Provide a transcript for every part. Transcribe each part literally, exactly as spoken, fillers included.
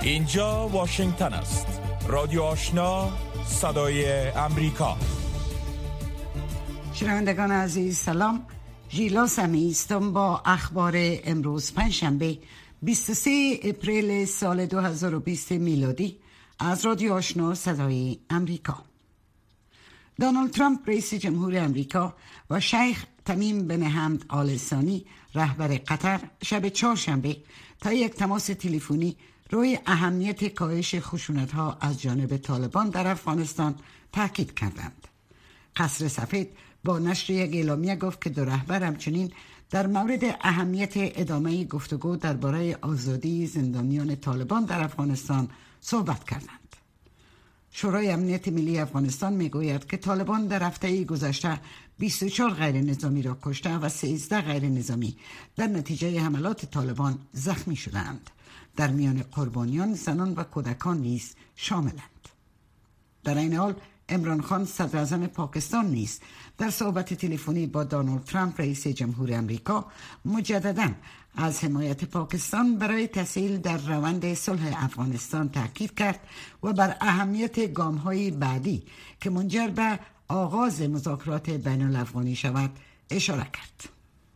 اینجا واشنگتن است. رادیو آشنا، صدای امریکا. شنوندگان عزیز سلام. ژیلا سمی هستم با اخبار امروز پنجشنبه بیست و سه اپریل سال دو هزار و بیست میلادی از رادیو آشنا صدای امریکا. دونالد ترامپ رئیس جمهور امریکا و شیخ تمیم بن حمد آل ثانی رهبر قطر شب چهارشنبه تا یک تماس تلفنی روی اهمیت کاهش خشونت‌ها از جانب طالبان در افغانستان تاکید کردند. قصر سفید با نشر یک اعلامیه گفت که دو رهبر همچنین در مورد اهمیت ادامه گفتگو درباره آزادی زندانیان طالبان در افغانستان صحبت کردند. شورای امنیت ملی افغانستان میگوید که طالبان در هفته گذشته بیست و چهار غیر نظامی را کشته و سیزده غیر نظامی در نتیجه حملات طالبان زخمی شدند. در میان قربانیان زنان و کودکان نیز شاملند. در این حال عمران خان صدر اعظم پاکستان نیز در صحبت تلفنی با دونالد ترامپ رئیس جمهور امریکا مجدداً از حمایت پاکستان برای تسهیل در روند صلح افغانستان تاکید کرد و بر اهمیت گام‌های بعدی که منجر به آغاز مذاکرات بین الافغانی شود اشاره کرد.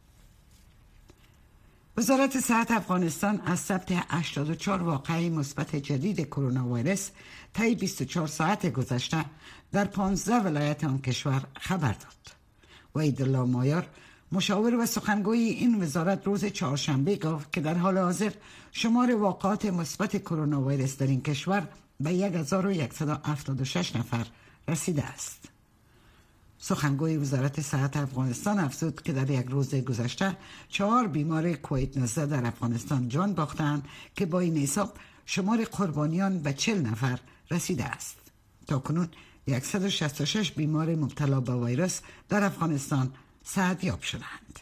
وزارت صحت افغانستان از ثبت هشتاد و چهار واقعه مثبت جدید کرونا ویروس طی بیست و چهار ساعت گذشته در پانزده ولایت آن کشور خبر داد. وحیدالله مایار مشاور و سخنگوی این وزارت روز چهارشنبه گفت که در حال حاضر شمار واقعات مثبت کرونا ویروس در این کشور به یک هزار و صد و هفتاد و شش نفر رسیده است. سخنگوی وزارت صحت افغانستان افزود که در یک روز گذشته چهار بیمار کووید نوزده در افغانستان جان باختند که با این حساب شمار قربانیان به چهل نفر رسیده است. تاکنون صد و شصت و شش بیمار مبتلا به ویروس در افغانستان صحتیاب شدند.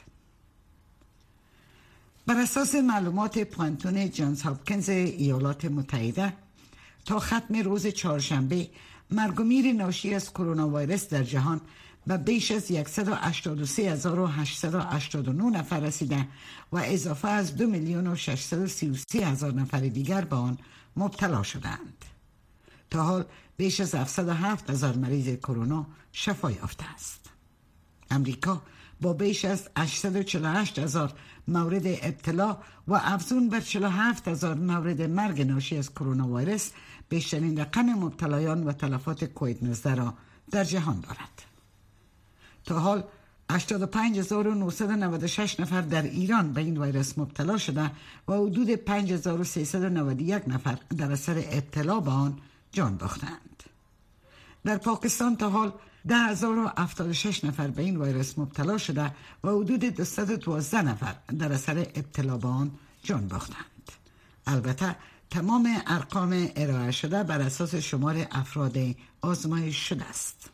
بر اساس معلومات پوانتون جانز هاپکینز ایالات متحده تا ختم روز چهارشنبه مرگ و میر ناشی از کرونا ویروس در جهان به بیش از صد و هشتاد و سه هزار و هشتصد و هشتاد و نه نفر رسیده و اضافه از دو میلیون و ششصد و سی و سه هزار نفر دیگر به آن مبتلا شدند. تا حال بیش از هفتصد و هفت هزار مریض کرونا شفا یافته است. امریکا با بیش از هشتصد و چهل و هشت هزار مورد ابتلا و افزون بر چهل و هفت هزار مورد مرگ ناشی از کرونا ویروس بیشترین رقم مبتلایان و تلفات کووید نوزده را در جهان دارد. تا حال هشتاد و پنج هزار و نهصد و نود و شش نفر در ایران به این ویروس مبتلا شده و حدود پنج هزار و سیصد و نود و یک نفر در اثر ابتلا به آن جان باختند. در پاکستان تا حال ده هزار و هفتاد و شش نفر به این ویروس مبتلا شده و حدود دویست و دوازده نفر در اثر ابتلا به آن جان باختند. البته تمام ارقام ارائه شده بر اساس شمار افراد آزمایش شده است.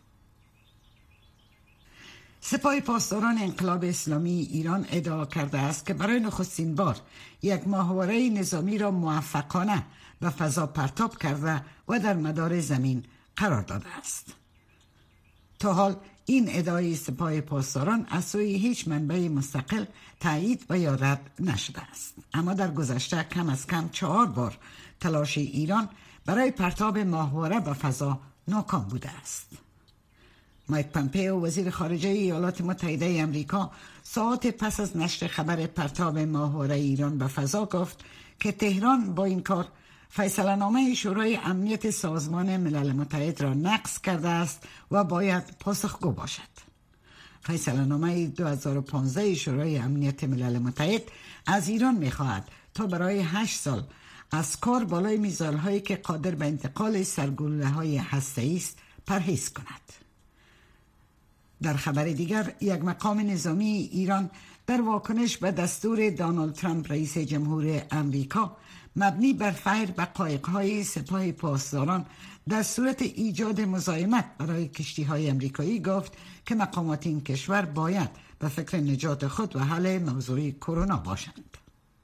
سپاه پاسداران انقلاب اسلامی ایران ادعا کرده است که برای نخستین بار یک ماهواره نظامی را موفقانه به فضا پرتاب کرده و در مدار زمین قرار داده است. تا حال این ادعای سپاه پاسداران از سوی هیچ منبع مستقل تایید و یا رد نشده است. اما در گذشته کم از کم چهار بار تلاش ایران برای پرتاب ماهواره به فضا ناکام بوده است. مایک پامپئو وزیر خارجه ایالات متحده آمریکا ساعات پس از نشر خبر پرتاب ماهواره ایران به فضا گفت که تهران با این کار فیصله نامه شورای امنیت سازمان ملل متحد را نقض کرده است و باید پاسخگو باشد. فیصله نامه دو هزار و پانزده شورای امنیت ملل متحد از ایران می‌خواهد تا برای هشت سال از کار بالای میزایل‌هایی که قادر به انتقال سرگلوله‌های هسته‌ای است پرهیز کند. در خبر دیگر یک مقام نظامی ایران در واکنش به دستور دونالد ترامپ رئیس جمهور امریکا مبنی بر فیر به قایق‌های سپاه پاسداران در صورت ایجاد مزاحمت برای کشتی‌های امریکایی گفت که مقامات این کشور باید به فکر نجات خود و حل موضوع کرونا باشند.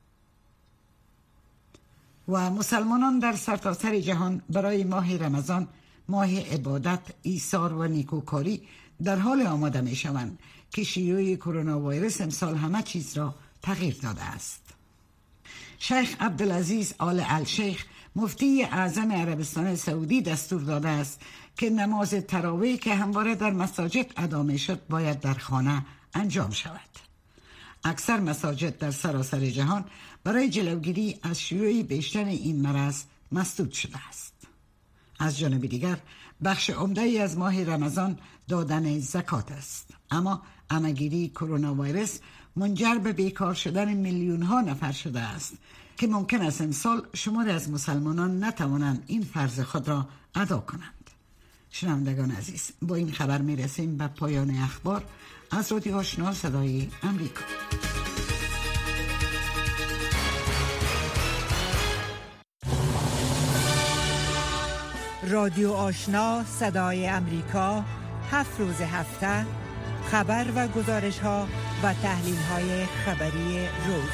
و مسلمانان در سرتاسر جهان برای ماه رمضان، ماه عبادت، ایثار و نیکوکاری در حال آماده می شوند که شیوع کرونا ویروس امسال همه چیز را تغییر داده است. شیخ عبدالعزیز آل الشیخ مفتی اعظم عربستان سعودی دستور داده است که نماز تراویح که همواره در مساجد ادا می‌شد باید در خانه انجام شود. اکثر مساجد در سراسر جهان برای جلوگیری از شیوع بیشتر این مرض مسدود شده است. از جانب دیگر بخش عمده‌ای از ماه رمضان دادن زکات است، اما همه‌گیری کرونا ویروس منجر به بیکار شدن میلیون ها نفر شده است که ممکن است امسال شماری از مسلمانان نتوانند این فرض خود را ادا کنند. شنوندگان عزیز، با این خبر میرسیم به پایان اخبار از رادیو آشنا صدای امریکا. رادیو آشنا صدای امریکا، هفت روز هفته خبر و گزارش ها و تحلیل های خبری روز.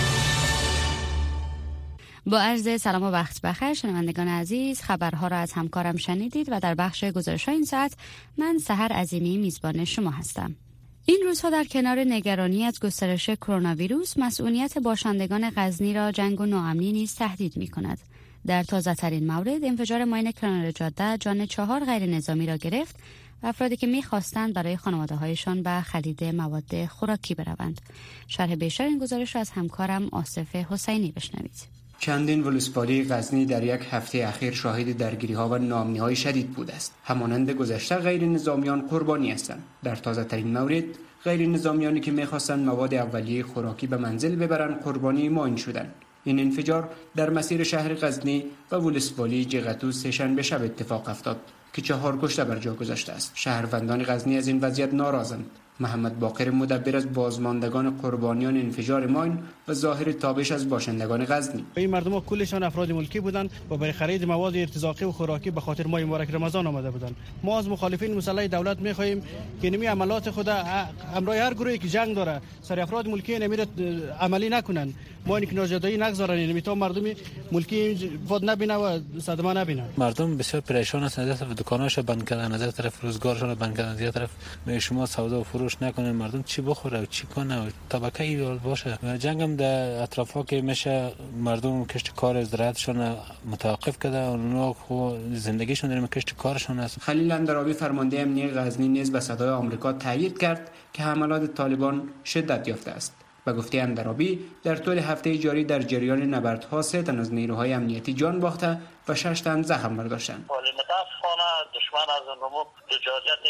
با عرض سلام و وقت بخیر شنوندگان عزیز، خبرها را از همکارم شنیدید و در بخش گزارش های این ساعت من سحر عظیمی میزبان شما هستم. این روزها در کنار نگرانی از گسترش کرونا ویروس، مسئولیت باشندگان غزنی را جنگ و ناامنی نیز تهدید می کند. در تازه ترین مورد، انفجار ماین کنار جاده جان چهار غیر نظامی را گرفت و افرادی که می‌خواستند برای خانواده‌هایشان به خرید مواد خوراکی بروند. شرح بیشتر این گزارش را از همکارم آصف حسینی بشنوید. چندین ولسوالی غزنی در یک هفته اخیر شاهد درگیری‌ها و ناامنی‌های شدید بوده است. همانند گذشته غیر نظامیان قربانی هستند. در تازه ترین مورد، غیر نظامیانی که می‌خواستند مواد اولیه خوراکی به منزل ببرند قربانی ماین شدند. این انفجار در مسیر شهر غزنی و ولسوالی جغتو سه‌شنبه شب اتفاق افتاد که چهار کشته بر جا گذاشته است. شهروندان غزنی از این وضعیت ناراضند. محمد باقر مدبر از بازماندگان قربانیان انفجار ماین و ظاهر تابش از باشندگان غزنی. این مردم ها کلشان افراد ملکی بودند و برای خرید مواد ارتزاقی و خوراکی به خاطر ماه مبارک رمضان آمده بودند. ما از مخالفین مسلح دولت می‌خواهیم که نمی عملات خود امرای هر گروهی که جنگ داره سر افراد ملکی نمیره عملی نکنن. ما اینکه ناجدایی نگذارن، یعنی تا مردم ملکی فاد نبینه و صدمه نبینه. مردم بسیار پریشان هستند، از طرف دکاناشو بند کردن، از طرف روزگارشون بند کردن، از طرف به شما سودا و فروش نکنن. مردم چی بخوره و چی کنه و طبقه ای باشه. جنگ هم در اطرافا که میشه مردم کشت کار زراعتشون متوقف کرده، اونا خو زندگیشون در کشت کارشون است. خلیل اندرابی فرمانده امنیت غزنی نیز به صدای آمریکا تایید کرد که حملات طالبان شدت یافته است. به گفته اندرابی، در طول هفته جاری در جریان نبردها سه تن از نیروهای امنیتی جان باخته و شش تن زخم برداشتند. ولی متاسفانه دشمن از اون لجاجت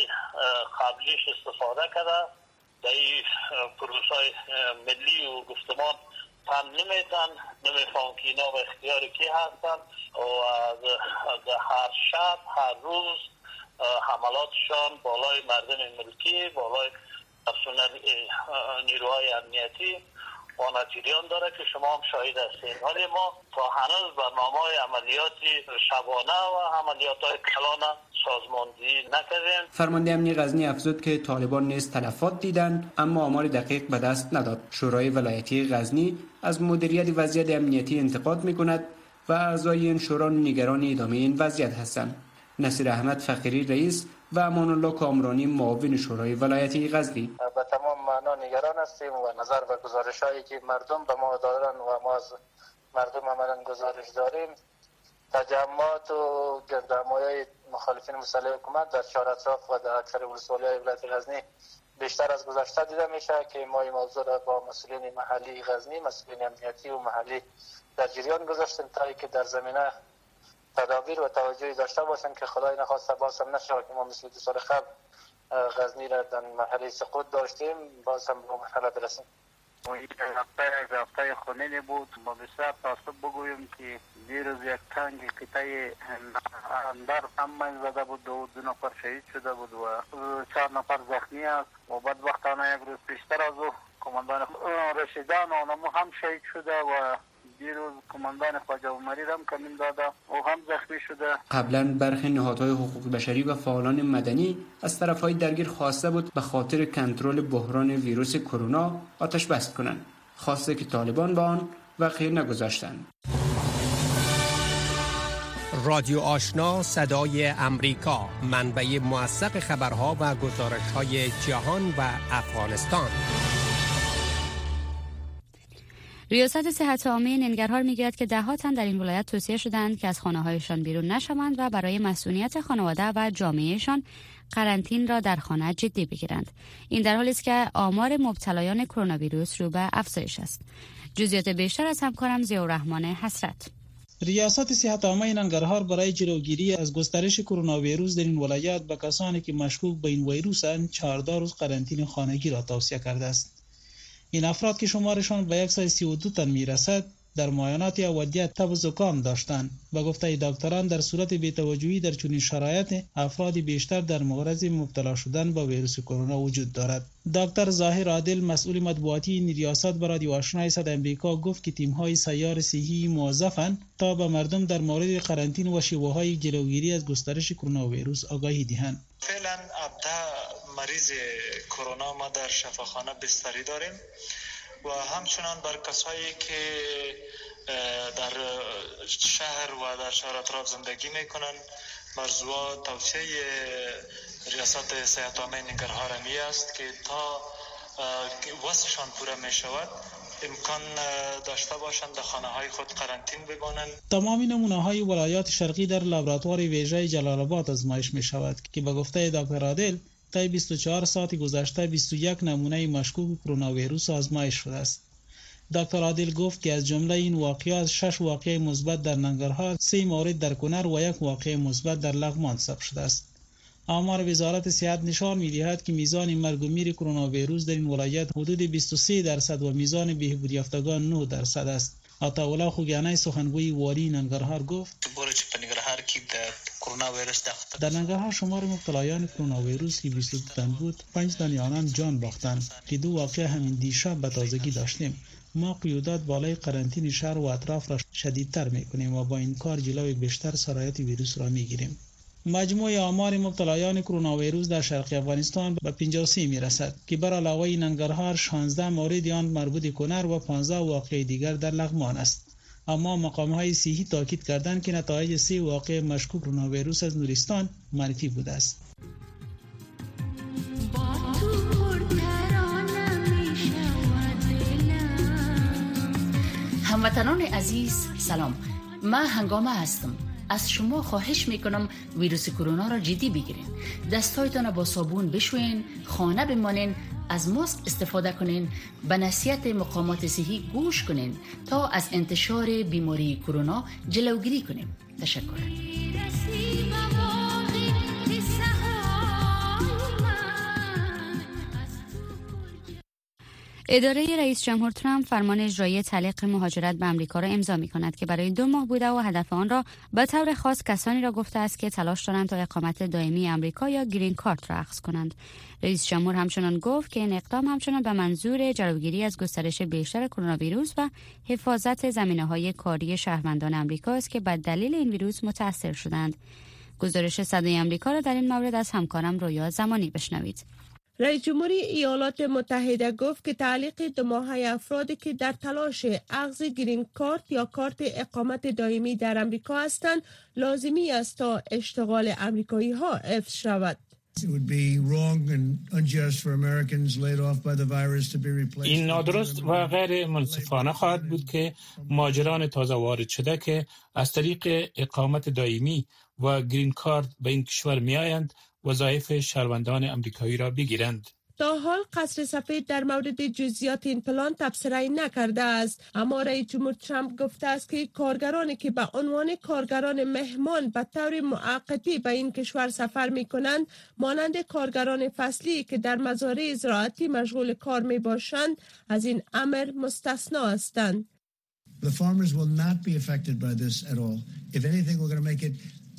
قبلیش استفاده کرده. در این پروسای ملی و گفتمان تن نمیتن، نمیفهم که اینا به اختیار کی هستن و از هر شب هر روز حملاتشان بالای مردم ملکی، بالای افسون نیروهای امنیتی و نجریان داره که شما هم شاهد هستین. ولی ما تا هنوز برنامه‌های عملیاتی شبانه و عملیات‌های کلانه سازماندهی نکردیم. فرمانده امنیت غزنی افزود که طالبان نیز تلفات دیدند اما آمار دقیق به دست نداد. شورای ولایتی غزنی از مدیریت وضعیت امنیتی انتقاد می‌کند و اعضای این شورا نگران ادامه این وضعیت هستند. نصیر احمد فقیری رئیس و امان الله کامرانی معاون شورای ولایتی غزنی: به تمام معنا نگران هستیم و نظر به گزارش‌هایی که مردم به ما دارن و ما از مردم عملاً گزارش داریم، تجمعات و گردهمایی مخالفین مسلح حکومت در چهار اطراف و در اکثر ولسوالی‌های ولایت غزنی بیشتر از گذشته دیده میشه که ما این موضوع را با مسئولین محلی غزنی، مسئولین امنیتی و محلی در جریان گذاشتیم تا اینکه در زمینه تدابیر و توجهی داشته باشن که خدای نخواسته باز هم نشه که ما مثل دو سال قبل غزنی را در مرحله سقوط داشتیم باز هم به مرحله برسیم. و این هفته هفته خونینی بود. ما بسیار تاسف بگوییم که دیروز یک تنگ قطعه اندر هم من زده بود و دو نفر شهید شده بود و چهار نفر زخمی است و بدبختانه یک روز پیشتر از او کماندان رشیدان آنمو هم شهید شده و دیروز کماندان خواجه عمری هم کمین داده او هم زخمی شده. قبلا برخی نهادهای حقوق بشری و فعالان مدنی از طرفهای درگیر خواسته بود به خاطر کنترل بحران ویروس کرونا آتش بس کنند، خواسته که طالبان به آن وقع نگذاشتند. رادیو آشنا صدای امریکا، منبع موثق خبرها و گزارش‌های جهان و افغانستان. ریاست صحت عامه ننگرهار میگوید که ده‌ها تن در این ولایت توصیه شدند که از خانه‌هایشان بیرون نشوند و برای مسئولیت خانواده و جامعهشان قرنطین را در خانه جدی بگیرند. این در حالی است که آمار مبتلایان کرونا ویروس رو به افزایش است. جزئیات بیشتر از همکارم ضیاءالرحمن حسرت. ریاست صحت عامه ننگرهار برای جلوگیری از گسترش کرونا ویروس در این ولایت به کسانی که مشکوک به این ویروسند چهارده روز قرنطینه خانگی را توصیه کرده است. این افراد که شمارشان به صد و سی و دو تن میرسد در معاینات اودیه تب و زکام داشتند. به گفته دکتران در صورت بی‌توجهی در چنین شرایط افراد بیشتر در معرض مبتلا شدن به ویروس کرونا وجود دارد. دکتر ظاهر عادل مسئول مطبوعاتی این ریاست به رادیو آشنای صدای امریکا گفت که تیم‌های سیار صحی موظفند تا به مردم در مورد قرنطینه و شیوه‌های جلوگیری از گسترش کرونا ویروس آگاهی دهند. فعلا ابدا مریض کرونا ما در شفاخانه بستری داریم و همچنان بر کسایی که در شهر و در شهر اطراف زندگی میکنن مرزوا توصیه ریاست صحت عامه ننگرهار می است که تا وصفشان پوره می شود امکان داشته باشند در خانه های خود قرنطین بمانند. تمامی نمونه های ولایات شرقی در لابراتوار ویژه جلال آباد آزمایش می شود که به گفته دکتر عادل طی بیست و چهار ساعت گذشته بیست و یک نمونه مشکوک کرونا ویروس آزمایش شده است. دکتر عادل گفت که از جمله این واقعات شش واقعه مثبت در ننگرهار، سه مورد در کنر و یک واقعه مثبت در لغمان ثبت شده است. آمار وزارت صحت نشان می‌دهد که میزان مرگ و میر کرونا ویروس در این ولایت حدود بیست و سه درصد و میزان بهبود یافتگان نه درصد است. عطاالله خوگیانی سخنگوی والی ننگرهار گفت در ننگرهار شمار مبتلایان کرونا ویروس که بیست و دو تن بود، پنج تن آنان جان باختند که دو واقعه همین دیشب به تازگی داشتیم. ما قیودات بالای قرنطینه شهر و اطراف را شدیدتر میکنیم و با این کار جلوی بیشتر سرایت ویروس را میگیریم. مجموع آمار مبتلایان کرونا ویروس در شرق افغانستان به پنجاه و سه میرسد که بر علاوه ننگرهار شانزده مورد آن مربوط کنر و پانزده واقعه دیگر در لغمان است. اما مقام‌های صحی تاکید کردند که نتایج سه واقعه مشکوک کرونا ویروس از نورستان منفی بوده است. هموطنان عزیز سلام، من هنگامه هستم. از شما خواهش میکنم ویروس کرونا را جدی بگیرین. دستایتان را با صابون بشوین، خانه بمانین، از ماسک استفاده کنین، به نصیحت مقامات صحی گوش کنین تا از انتشار بیماری کرونا جلوگیری کنیم. تشکر. اداره رئیس جمهور ترامپ فرمان اجرایی تعلیق مهاجرت به آمریکا را امضا می‌کند که برای دو ماه بوده و هدف آن را به طور خاص کسانی را گفته است که تلاش دارند تا اقامت دائمی آمریکا یا گرین کارت را اخذ کنند. رئیس جمهور همچنان گفت که این اقدام همچنان به منظور جلوگیری از گسترش بیشتر کرونا ویروس و حفاظت زمینه‌های کاری شهروندان آمریکا است که به دلیل این ویروس متاثر شدند. گزارش صدای آمریکا را در این مورد از همکارم رویا زمانی بشنوید. رئیس جمهوری ایالات متحده گفت که تعلیق دو ماهه افرادی که در تلاش اخذ گرین کارت یا کارت اقامت دائمی در آمریکا هستند لازمی است تا اشتغال آمریکایی ها حفظ شود. این نادرست و غیر منصفانه خواهد بود که مهاجران تازه وارد شده که از طریق اقامت دائمی و گرین کارت به این کشور می آیند وظایف شهروندان آمریکایی را بگیرند. تا حال قصر سفید در مورد جزئیات این پلان تبصره نکرده است، اما رئیس جمهور ترامپ گفته است که کارگرانی که به عنوان کارگران مهمان به طور موقتی به این کشور سفر می کنند مانند کارگران فصلی که در مزارع زراعتی مشغول کار می باشند از این امر مستثنا هستند. The farmers will not be affected by this at all. If anything, we're going to make it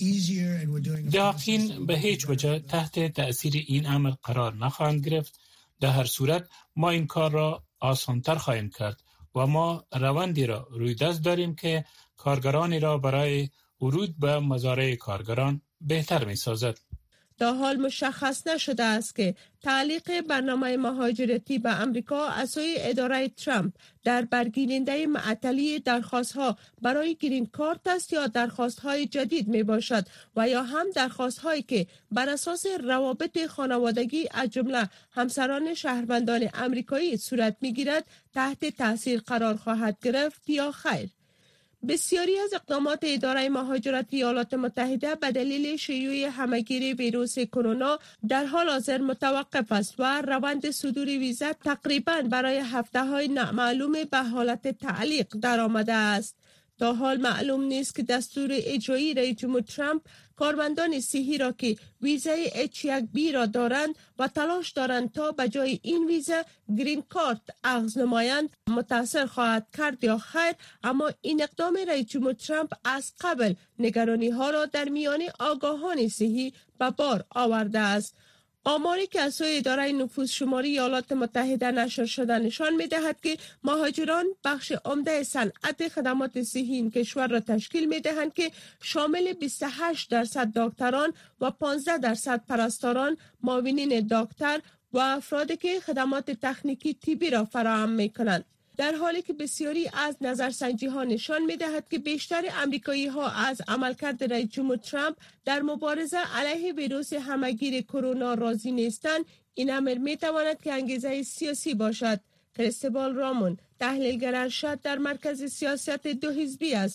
دهقین به هیچ وجه تحت تأثیر این امر قرار نخواهند گرفت. در هر صورت ما این کار را آسانتر خواهیم کرد و ما روندی را روی دست داریم که کارگرانی را برای ورود به مزارع کارگران بهتر می سازد. تا حال مشخص نشده است که تعلیق برنامه مهاجرتی به امریکا از سوی اداره ترامپ در برگیرنده معطلی درخواست‌ها برای گرین کارت است یا درخواست‌های جدید می باشد و یا هم درخواست‌هایی که بر اساس روابط خانوادگی از جمله همسران شهروندان امریکایی صورت می‌گیرد تحت تاثیر قرار خواهد گرفت یا خیر. بسیاری از اقدامات اداره مهاجرت ایالات متحده به دلیل شیوع همهگیر ویروس کرونا در حال حاضر متوقف است و روند صدور ویزا تقریباً برای هفته‌های نامعلوم به حالت تعلیق درآمده است. تا حال معلوم نیست که دستور اجرایی رئیس جمهور ترامپ کارمندان صحی را که ویزای اچ یک بی را دارند و تلاش دارند تا به جای این ویزا گرین کارت اخذ نمایند متاثر خواهد کرد یا خیر، اما این اقدام رئیس جمهور ترامپ از قبل نگرانی ها را در میان آگاهان صحی به بار آورده است. آماری که از سوی اداره نفوس شماری ایالات متحده نشر شده نشان می‌دهد که مهاجران بخش عمده صنعت خدمات صحی این کشور را تشکیل می‌دهند که شامل بیست و هشت درصد دکتران و پانزده درصد پرستاران، معاونین دکتر و افرادی که خدمات تکنیکی طبی را فراهم می‌کنند. در حالی که بسیاری از نظرسنجی ها نشان می دهد که بیشتر امریکایی ها از عملکرد رئیس جمهور ترامپ در مبارزه علیه ویروس همهگیر کرونا راضی نیستند، این امر می تواند که انگیزه سیاسی باشد. کریستوبال رامون، تحلیلگر ارشد در مرکز سیاست دو حزبی است.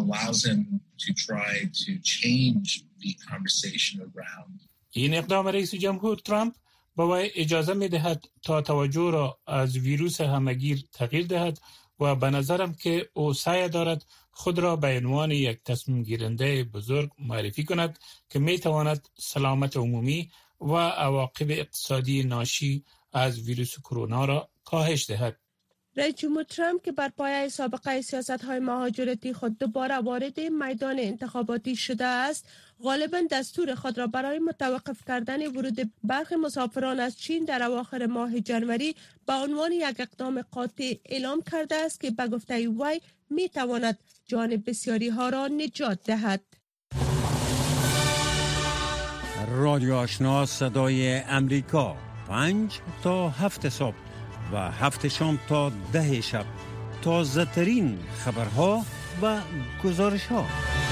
این اقدام رئیس جمهور ترامپ با وی اجازه می دهد تا توجه را از ویروس همهگیر تغییر دهد و به نظرم که او سعی دارد خود را به عنوان یک تصمیم گیرنده بزرگ معرفی کند که می تواند سلامت عمومی و عواقب اقتصادی ناشی از ویروس کرونا را کاهش دهد. رئیس جمهور ترامپ که بر پایه سابقه سیاست‌های مهاجرتی خود دوباره وارد میدان انتخاباتی شده است، غالباً دستور خود را برای متوقف کردن ورود برخی مسافران از چین در اواخر ماه جنوری به عنوان یک اقدام قاطع اعلام کرده است که به گفته وی می‌تواند جان بسیاری ها را نجات دهد. رادیو آشنا صدای امریکا، پنج تا هفت صبح و هفت شام تا ده شب، تازه ترین خبرها و گزارش ها.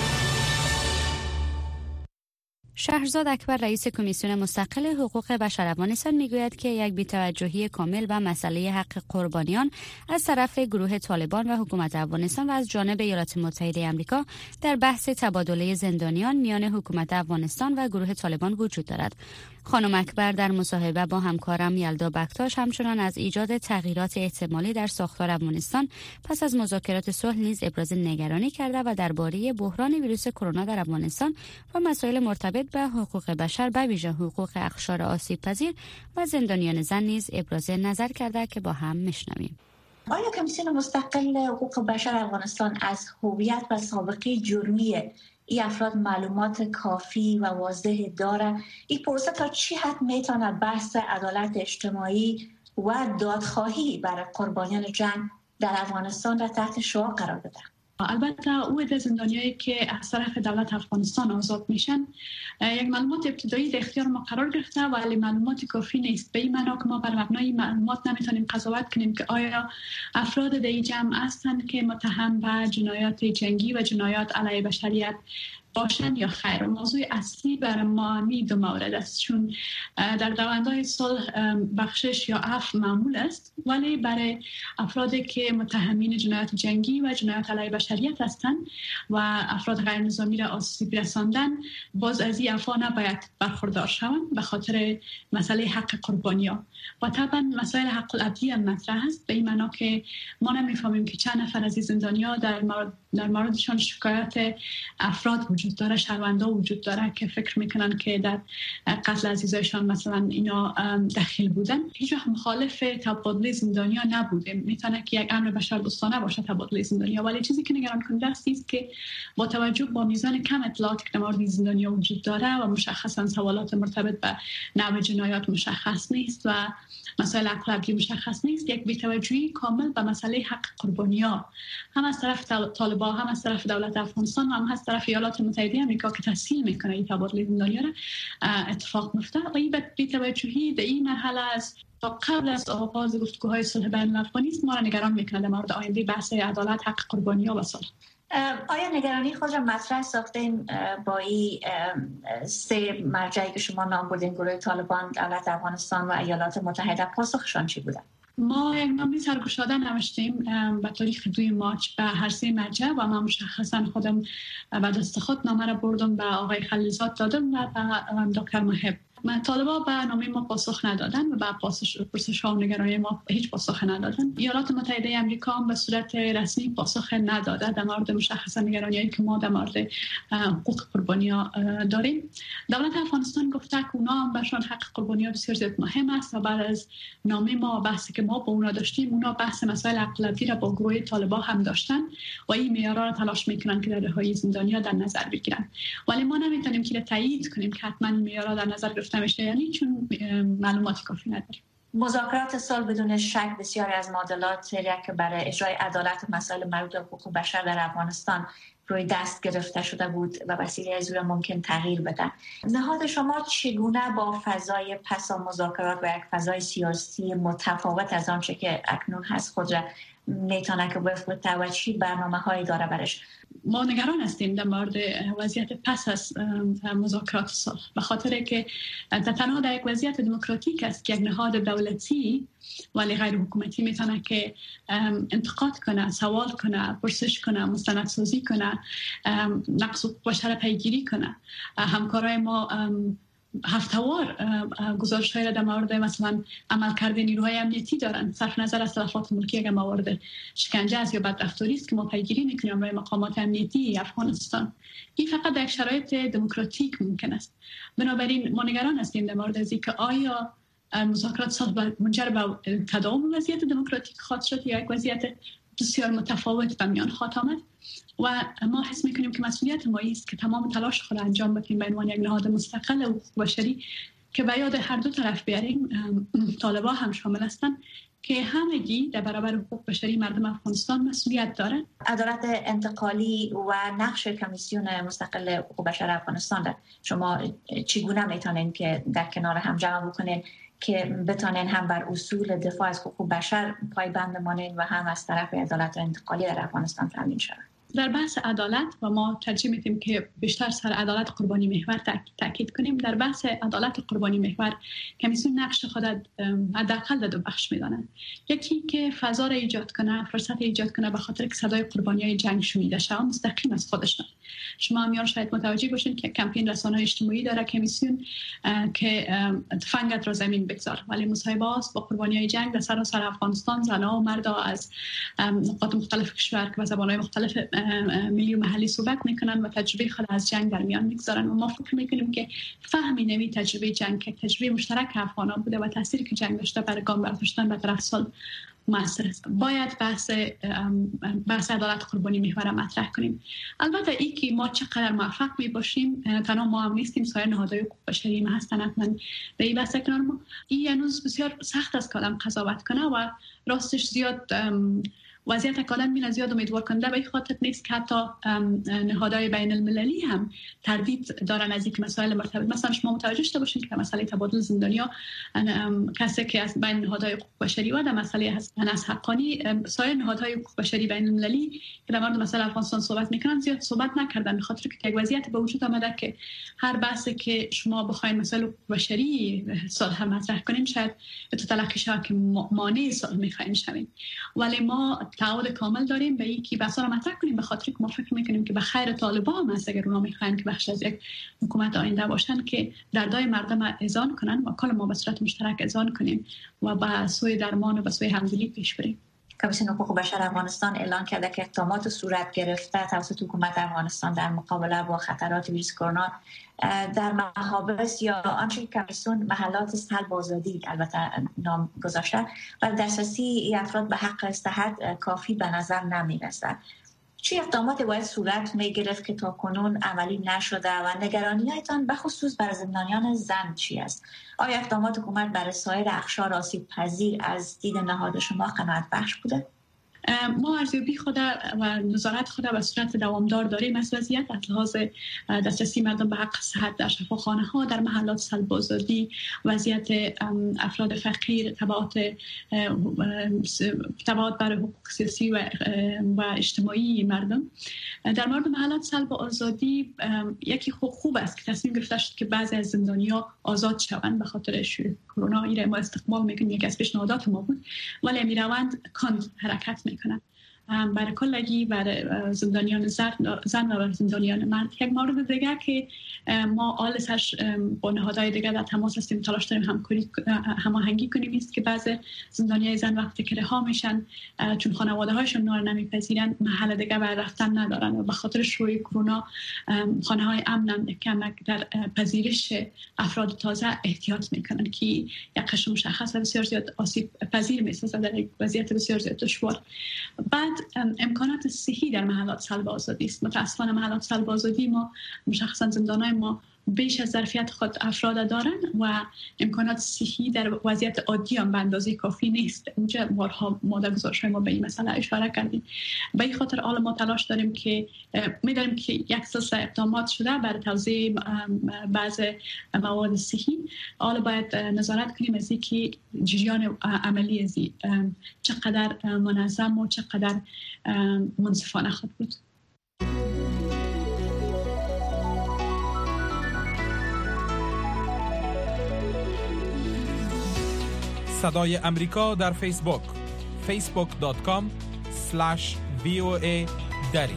شهرزاد اکبر رئیس کمیسیون مستقل حقوق بشر افغانستان میگوید که یک بی‌توجهی کامل به مسئله حق قربانیان از طرف گروه طالبان و حکومت افغانستان و از جانب ایالات متحده آمریکا در بحث تبادله زندانیان میان حکومت افغانستان و گروه طالبان وجود دارد. خانم اکبر در مصاحبه با همکارم یلدا بکتاش همچنان از ایجاد تغییرات احتمالی در ساختار افغانستان پس از مذاکرات صلح نیز ابراز نگرانی کرده و درباره بحران ویروس کرونا در افغانستان و مسائل مرتبط به حقوق بشر به ویژه حقوق اقشار آسیب پذیر و زندانیان زن نیز ابراز نظر کرده که با هم میشنویم. آیا کمیسیون مستقل حقوق بشر افغانستان از هویت و سابقه جرمی این افراد معلومات کافی و واضح داره؟ این پروسه تا چی حد میتونه بحث عدالت اجتماعی و دادخواهی برای قربانیان جنگ در افغانستان را تحت شعاع قرار بده؟ البته او عده زندانیایی که از طرف دولت افغانستان آزاد میشن یک معلومات ابتدایی در اختیار ما قرار گرفته ولی معلومات کافی نیست. به این معنا که ما بر مبنای معلومات نمیتونیم قضاوت کنیم که آیا افراد در این جمع هستند که متهم به جنایات جنگی و جنایات علیه بشریت باشند یا خیر. موضوع اصلی برای ما این دو مورد است، چون در دوندهای صلح بخشش یا عفو معمول است، ولی برای افرادی که متهمین جنایات جنگی و جنایات علیه بشریت هستند و افراد غیر نظامی را آسیب رساندن، باز از این عفو نباید برخوردار شوند به خاطر مسئله حق قربانی‌ها. و طبعا مسائل حق العبدی هم مطرح است، به این معنا که ما نمیفهمیم که چند نفر از این زندانی‌ها در مورد در موردشان شکایت افراد وجود داره، شهروندا وجود داره که فکر میکنن که در قتل عزیزایشان مثلا اینا دخیل بودن. هیچ وقت مخالف تبادله زندانیا نبوده، میتونه که یک امر بشردوستانه باشه تبادله زندانیا، ولی چیزی که نگران کننده است است که با توجه با میزان کم اطلاعاتی که در مورد زندانیا وجود داره و مشخصا سوالات مرتبط به نوع جنایات مشخص نیست و مسائل عقلانی مشخص نیست، یک بی‌توجهی کامل به مسئله حق قربانی‌ها هم از طرف طالبان طالبان هم از طرف دولت افغانستان و هم از طرف ایالات متحده آمریکا که تسهیل میکنه این تبادل زندانیا را اتفاق میفته و این به توجهی در این مرحله از تا قبل از آغاز گفتگوهای صلح بین الافغانی است ما را نگران میکنه در مورد آینده بحث عدالت، حق قربانی‌ها و صلح. آیا نگرانی خود را مطرح ساختین با این سه مرجعی که شما نام بردین، گروه طالبان، دولت افغانستان و ایالات متحده، پاسخشان چی بوده؟ ما یک نامه سرگشاده نوشتیم به تاریخ دوی مارچ به هر سه مرجع و من مشخصا خودم به دست خود نامه را بردم به آقای خلیلزاد دادم و به دکتر محب. طالبان به نامه ما پاسخ ندادن و به پرسش ها و نگرانی ما هیچ پاسخ ندادن. ایالات متحده آمریکا هم به صورت رسمی پاسخ نداده در مورد مشخصا نگرانی‌هایی که ما در مورد حقوق قربانی‌ها داریم. دولت افغانستان گفته که اونا هم برشان حق قربانی‌ها بسیار زیاد مهم است و بعد از نامه ما بحثی که ما با اونا داشتیم، اونا بحث مسائل اقلیتی را با گروه طالبان هم داشتن و این معیارها را تلاش میکنن که در رهایی زندانی‌ها در نظر بگیرن. ولی ما نمیتونیم که تایید کنیم که حتما معیارها در نظر گرفته میشه، یعنی چون معلومات کافی نداریم. مذاکرات صلح بدون شک بسیاری از معادلات که برای اجرای عدالت و مسائل مربوط به حقوق بشر در افغانستان روی دست گرفته شده بود و وسیله از اون ممکن تغییر بده. نهاد شما چگونه با فضای پس از مذاکرات و یک فضای سیاسی متفاوت از آنچه که اکنون هست خود را میتونه که وفق و چی برنامه‌هایی داره برش؟ ما نگران هستیم در مورد وضعیت پس از مذاکرات صلح، به خاطر که تنها در یک وضعیت دموکراتیک است که یک نهاد دولتی ولی غیر حکومتی میتونه که انتقاد کنه، سوال کنه، پرسش کنه، مستندسازی کنه، نقص حقوق بشر پیگیری کنه. همکارای ما هفته‌وار گزارش‌های را در مورد مثلا عملکرد نیروهای امنیتی دارن، صرف نظر از تلفات ملکی اگر موارد شکنجه است یا بدرفتاری است که ما پیگیری میکنیم برای مقامات امنیتی افغانستان. این فقط در شرایط دموکراتیک ممکن است. بنابراین ما نگران هستیم در مورد از اینکه آیا مذاکرات صلح منجر به تداوم وضعیت دموکراتیک خواهد شد یا یک وضعیت بسیار متفاوت به میان خواهد آمد. و ما حس میکنیم که مسئولیت ما است که تمام تلاش خود انجام بدیم به عنوان یک نهاد مستقل حقوق بشری که به یاد هر دو طرف بیاریم، طالبان هم شامل هستند، که همگی در برابر حقوق بشری مردم افغانستان مسئولیت دارند. عدالت انتقالی و نقش کمیسیون مستقل حقوق بشر افغانستان ده. شما چگونه میتونین که در کنار هم جمع بکنین که بتونین هم بر اصول دفاع از حقوق بشر پایبند مانین و هم از طرف عدالت انتقالی در افغانستان تامین شود؟ در بحث عدالت و ما ترجیح میدیم که بیشتر سر عدالت قربانی محور تاکید کنیم. در بحث عدالت قربانی محور کمیسیون نقش خود حداقل در دو بخش میدانند. یکی که فضا را ایجاد کنه، فرصت ایجاد کنه به خاطر که صدای قربانیای جنگ شنیده شود مستقیم از خودشان. شما هم شاید متوجه باشین که کمپین رسانه‌های اجتماعی داره کمیسیون که تفنگت را زمین بگذار، ولی مصاحبه است با قربانیای جنگ در سراسر افغانستان، زنها و مردها از نقاط مختلف کشور که به زبان‌های مختلف ملی و محلی صحبت میکنن و تجربه خود از جنگ در میان میگذارن و ما فکر میکنیم که فهم نوی تجربه جنگ که تجربه مشترک افغانان بوده و تأثیری که جنگ داشته برای گام برداشتن به طرف صلح مؤثر است. باید بحث بحث عدالت قربانی محور مطرح کنیم. البته ای که ما چقدر موفق می باشیم تنها ما هم نیستیم، سایر نهادهای حقوق بشری ما هستن حتما به این بحث کنار ما. این هنوز بسیار سخت است که آدم قضاوت کنه و راستش زیاد وضعیت اکادن میل زیاد امیدوار کننده به این خاطر نیست که حتی نهادهای بین المللی هم تردید دارن از اینکه مسائل مرتبط، مثلا شما متوجه شده باشین که مسئله تبادل زندانیا کسی که از بین نهادهای حقوق بشری و در مسئله انس حقانی سایر نهادهای حقوق بشری بین المللی که در مورد مسئله افغانستان صحبت میکنن زیاد صحبت نکردن، به خاطر که یک وضعیت به وجود آمده که هر بحثی که شما بخواید مسائل حقوق بشری صلح مطرح کنین شاید تو تلقی شود که مانع صلح میخواین شوین. ولی ما تعهد کامل داریم به اینکه بحثا رو مطرح کنیم، به خاطر که ما فکر میکنیم که به خیر طالبان هم هست اگر اونا میخواین که بخش از یک حکومت آینده باشن که دردای مردم اذعان کنن و کل ما به صورت مشترک اذعان کنیم و به سوی درمان و به سوی همدلی پیش بریم. کمیسیون حقوق بشر افغانستان اعلان کرده که اقدامات صورت گرفته توسط حکومت افغانستان در مقابله با خطرات ویروس کرونا در محابس یا آنچه که کمیسیون محلات سلب آزادی البته نام گذاشته و دسترسی این افراد به حق استراحت کافی به نظر نمی‌رسد. چه اقداماتی باید صورت می‌گرفت که تاکنون عملی نشده و نگرانی‌هایتان به خصوص بر زندانیان زن چی است؟ آیا اقدامات حکومت برای سایر اقشار آسیب پذیر از دید نهاد شما قناعت بخش بوده؟ ما ارزیابی خود و نظارت خود به صورت دوامدار داریم از وضعیت از لحاظ دسترسی مردم به حق صحت در شفاخانه ها، در محلات سلب آزادی، وضعیت افراد فقیر، تبعات تبعات برای حقوق سیاسی و و اجتماعی مردم. در مورد محلات سلب آزادی یکی خوب است که تصمیم گرفته شد که بعضی از زندانی‌ها آزاد شوند به خاطر شیوع کرونا. این ما استقبال میکنیم، یکی از پیشنهادات ما بود، ولی میروند کند حرکت میکنن. برای کلگی برای زندانیان زن و برای زندانیان مرد. یک مورد دیگر که ما آل سرش با نهادهای دیگر در تماس هستیم، تلاش داریم همکاری هماهنگی کنیم است که بعض زندانیای زن وقتی که رها میشن چون خانواده هاشون نار نمیپذیرن محل دیگر برای رفتن ندارن و به خاطر شیوع کرونا خانه های امنن کمک در پذیرش افراد تازه احتیاط میکنن که یک قشر مشخص و بسیار زیاد آسیب پذیر میسازه در یک وضعیت بسیار زیاد دشوار. بعد امکانات صحی در محلات سلب آزادی است. متاسفانه محلات سلب آزادی ما مشخصا زندانهای ما بیش از ظرفیت خود افراد دارن و امکانات صحی در وضعیت عادی هم به اندازه کافی نیست. اونجا بارها ما در گزارش‌های ما به این مسئله اشاره کردیم. به این خاطر حالا ما تلاش داریم که می‌داریم که یک سلسله اقدامات شده برای توزیع بعض مواد صحی. حالا باید نظارت کنیم از اینکه جریان عملی از چقدر منظم و چقدر منصفانه خود بود. صدای امریکا در فیسبوک فیسبوک دات کام اسلش وی او ای دری.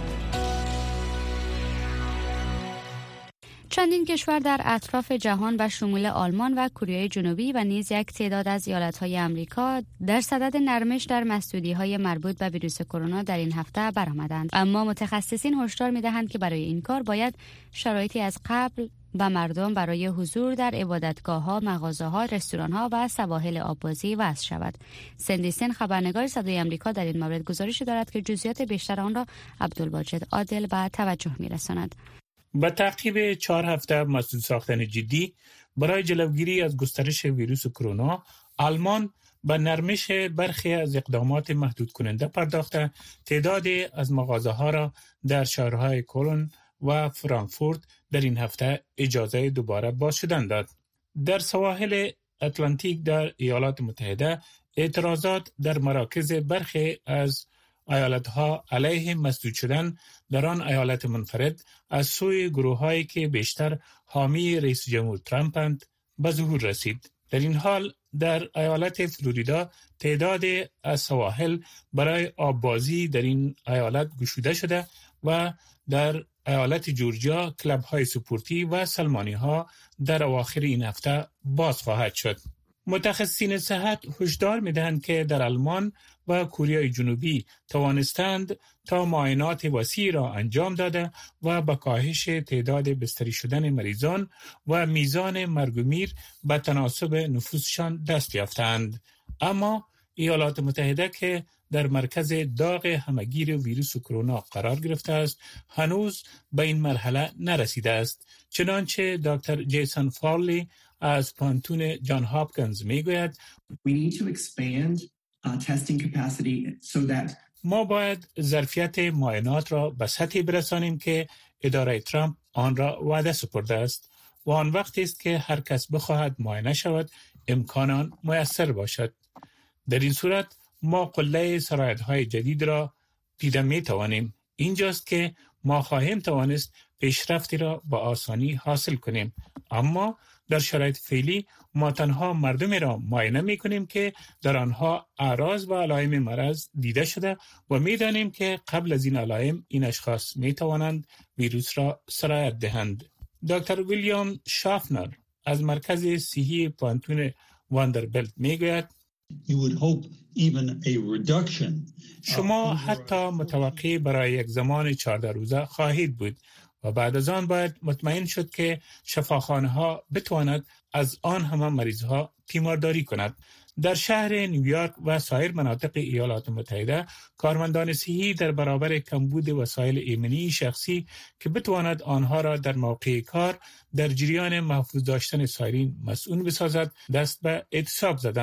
چندین کشور در اطراف جهان و شمول آلمان و کره جنوبی و نیز یک تعداد از ایالت‌های آمریکا در صدد نرمش در مسدودی‌های مربوط به ویروس کرونا در این هفته برآمدند. اما متخصصین هشدار می‌دهند که برای این کار باید شرایطی از قبل و مردم برای حضور در عبادتگاه‌ها، مغازه‌ها، رستوران‌ها و سواحل آببازی وضع شود. سندیسن خبرنگار صدای آمریکا در این مورد گزارشی دارد که جزئیات بیشتر آن را عبدالواجد عادل به توجه می‌رساند. با تعقیب چهار هفته مسدود ساختن جدی برای جلوگیری از گسترش ویروس کرونا، آلمان به نرمش برخی از اقدامات محدود کننده پرداخته تعدادی از مغازه‌ها را در شهرهای کلن و فرانکفورت در این هفته اجازه دوباره باز شدن داد. در سواحل اتلانتیک در ایالات متحده اعتراضات در مراکز برخی از ایالتها علیه مسدود شدن در آن ایالت منفرد از سوی گروه‌هایی که بیشتر حامی رئیس جمهور ترامپند به ظهور رسید. در این حال در ایالت فلوریدا تعدادی از سواحل برای آببازی در این ایالت گشوده شده و در ایالت جورجیا کلب‌های سپورتی و سلمانی‌ها در اواخر این هفته باز خواهد شد. متخصصین صحت هشدار می‌دهند که در آلمان و کره جنوبی توانستند تا معاینات وسیع را انجام داده و با کاهش تعداد بستری شدن مریضان و میزان مرگ و میر به تناسب نفوسشان دست یافتند. اما ایالات متحده که در مرکز داغ همگیر ویروس کرونا قرار گرفته است، هنوز به این مرحله نرسیده است. چنانچه دکتر جیسون فارلی از پانتون جان هاپکینز میگوید We need to expand uh, testing capacity so that ما باید ظرفیت معاینات را به سطحی برسانیم که اداره ترامپ آن را وعده سپرده است و آن وقت است که هر کس بخواهد معاینه شود امکان آن میسر باشد. در این صورت ما قله سرایت‌های جدید را دیده می توانیم. اینجاست که ما خواهیم توانست پیشرفتی را با آسانی حاصل کنیم. اما در شرایط فعلی ما تنها مردمی را معاینه می کنیم که در آنها اعراض و علائم مرض دیده شده و می دانیم که قبل از این علائم این اشخاص می توانند ویروس را سرایت دهند. دکتر ویلیام شافنر از مرکز صحی پانتون واندربلت می گوید You would hope even a reduction. شما حتی متوقع برای یک زمان چهارده روزه خواهید بود و بعد از آن باید مطمئن شد که شفاخانه ها بتواند از آن همه مریض ها تیمارداری کند. در شهر نیویورک و سایر مناطق ایالات متحده کارمندان صحی در برابر کمبود وسایل ایمنی شخصی که بتواند آنها را در موقع کار در جریان محفوظ داشتن سایرین مسئول بسازد دست به اعتصاب زدند.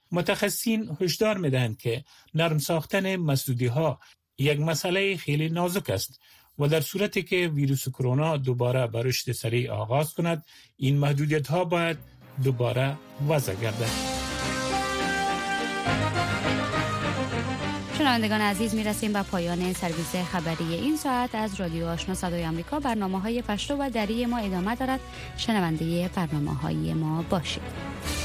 متخصصین هشدار می‌دهند که نرم ساختن مسدودی‌ها یک مسئله خیلی نازک است و در صورتی که ویروس کرونا دوباره به رشد سریع آغاز کند، این محدودیت‌ها باید دوباره وضع گردد. شنوندگان عزیز، میرسیم به پایان سرویس خبری این ساعت از رادیو آشنا صدای آمریکا. برنامه‌های پشتو و دری ما ادامه دارد. شنونده برنامه‌های ما باشید.